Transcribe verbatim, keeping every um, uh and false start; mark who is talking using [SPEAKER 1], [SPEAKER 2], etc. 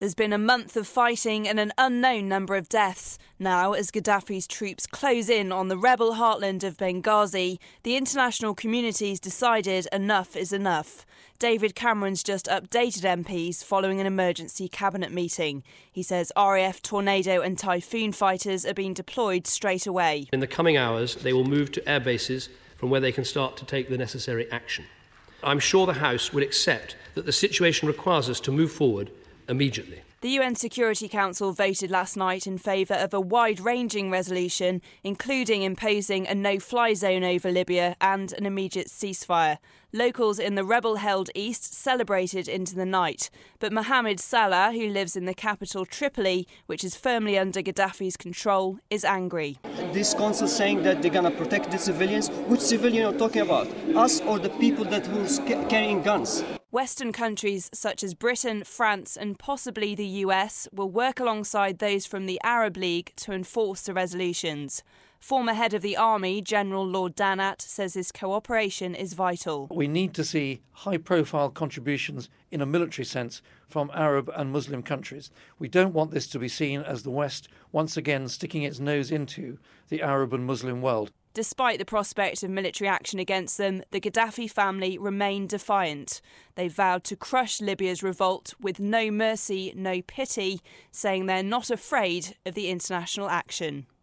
[SPEAKER 1] There's been a month of fighting and an unknown number of deaths. Now, as Gaddafi's troops close in on the rebel heartland of Benghazi, the international community's decided enough is enough. David Cameron's just updated M Ps following an emergency cabinet meeting. He says R A F Tornado and Typhoon fighters are being deployed straight away.
[SPEAKER 2] In the coming hours, they will move to air bases from where they can start to take the necessary action. I'm sure the House will accept that the situation requires us to move forward immediately.
[SPEAKER 1] The U N Security Council voted last night in favour of a wide-ranging resolution, including imposing a no-fly zone over Libya and an immediate ceasefire. Locals in the rebel-held east celebrated into the night, but Mohamed Salah, who lives in the capital Tripoli, which is firmly under Gaddafi's control, is angry.
[SPEAKER 3] This council saying that they're going to protect the civilians. Which civilian are you talking about? Us or the people that were carrying guns?
[SPEAKER 1] Western countries such as Britain, France and possibly the U S will work alongside those from the Arab League to enforce the resolutions. Former head of the army, General Lord Dannatt, says this cooperation is vital.
[SPEAKER 4] We need to see high-profile contributions in a military sense from Arab and Muslim countries. We don't want this to be seen as the West once again sticking its nose into the Arab and Muslim world.
[SPEAKER 1] Despite the prospect of military action against them, the Gaddafi family remain defiant. They vowed to crush Libya's revolt with no mercy, no pity, saying they're not afraid of the international action.